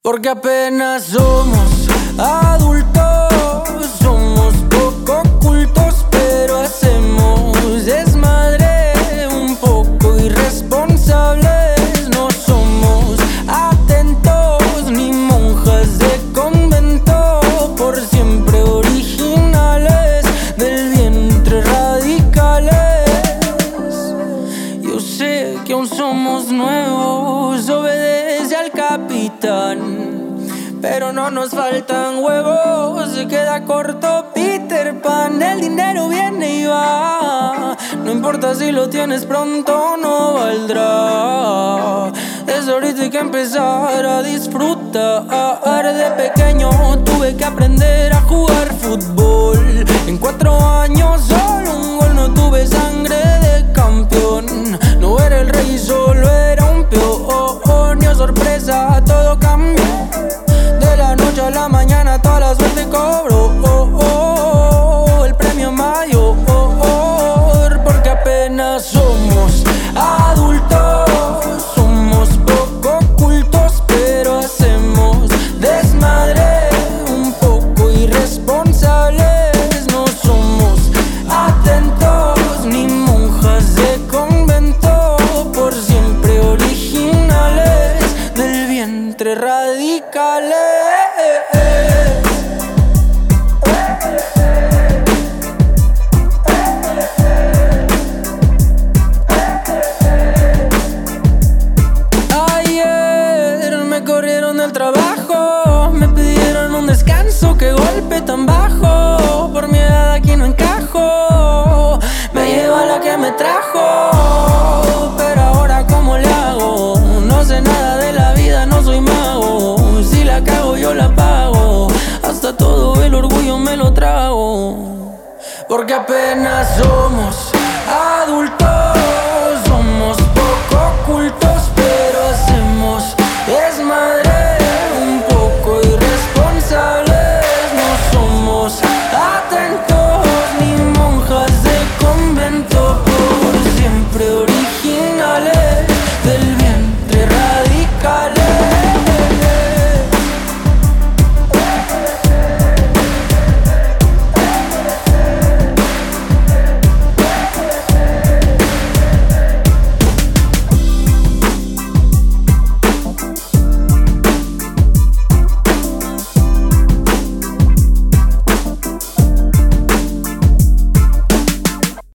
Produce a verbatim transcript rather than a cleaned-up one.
Porque apenas somos adultos, somos poco cultos, pero hacemos desmadre, un poco irresponsables. No somos atentos ni monjas de convento, por siempre originales, del vientre radicales. Yo sé que aún somos nuevos, obedece al capitán, pero no nos faltan huevos, se queda corto Peter Pan. El dinero viene y va, no importa si lo tienes pronto, no valdrá. Desde ahorita hay que empezar a disfrutar. De pequeño tuve que aprender a jugar fútbol. En cuatro años solo un gol, no tuve sangre de campeón. No era el rey, solo era un peón. Oh, sorpresa, todo cambió. De la noche a la mañana toda la suerte cobró. Oh, oh, oh, el premio mayor, oh, oh, porque apenas somos adultos, somos poco cultos, pero hacemos desmadre, un poco irresponsables. No somos atentos ni monjas de convento, por siempre originales, del vientre radicales. Ayer me corrieron del trabajo, me pidieron un descanso, qué golpe tan bajo. Por mi edad aquí no encajo, me lleva la que me trajo. Pero ahora ¿cómo le hago? No sé nada de la vida, no soy mago. Si la cago yo la pago, hasta todo el orgullo me lo trago. Porque apenas somos adultos,